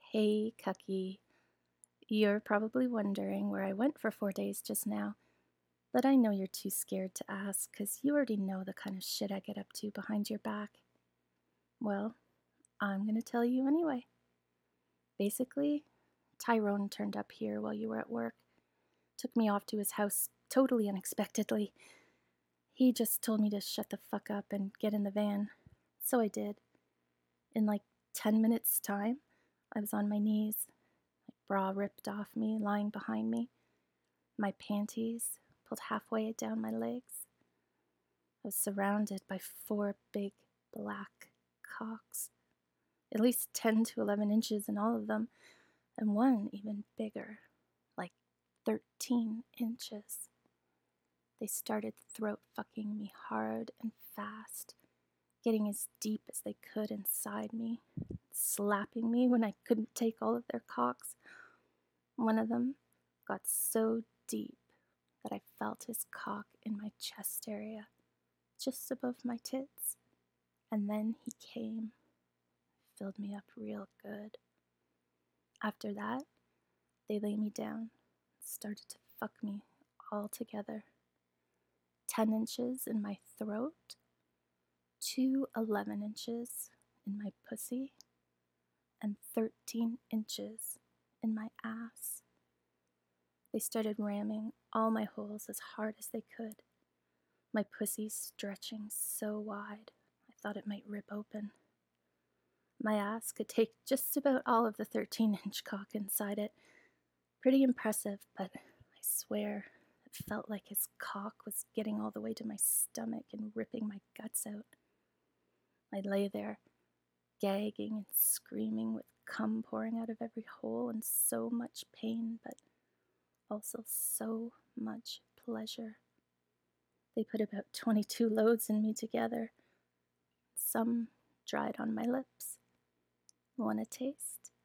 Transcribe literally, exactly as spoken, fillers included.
Hey, Cucky. You're probably wondering where I went for four days just now, but I know you're too scared to ask because you already know the kind of shit I get up to behind your back. Well, I'm gonna tell you anyway. Basically, Tyrone turned up here while you were at work, took me off to his house totally unexpectedly. He just told me to shut the fuck up and get in the van, so I did. In like ten minutes' time, I was on my knees, my bra ripped off me, lying behind me, my panties pulled halfway down my legs. I was surrounded by four big black cocks, at least ten to eleven inches in all of them, and one even bigger, like thirteen inches. They started throat fucking me hard and fast, getting as deep as they could inside me, slapping me when I couldn't take all of their cocks. One of them got so deep that I felt his cock in my chest area, just above my tits. And then he came, filled me up real good. After that, they lay me down, started to fuck me all together. Ten inches in my throat, two eleven inches in my pussy, and thirteen inches in my ass. They started ramming all my holes as hard as they could, my pussy stretching so wide I thought it might rip open. My ass could take just about all of the thirteen-inch cock inside it. Pretty impressive, but I swear it felt like his cock was getting all the way to my stomach and ripping my guts out. I lay there, gagging and screaming with cum pouring out of every hole and so much pain, but also so much pleasure. They put about twenty-two loads in me together. Some dried on my lips. Want a taste?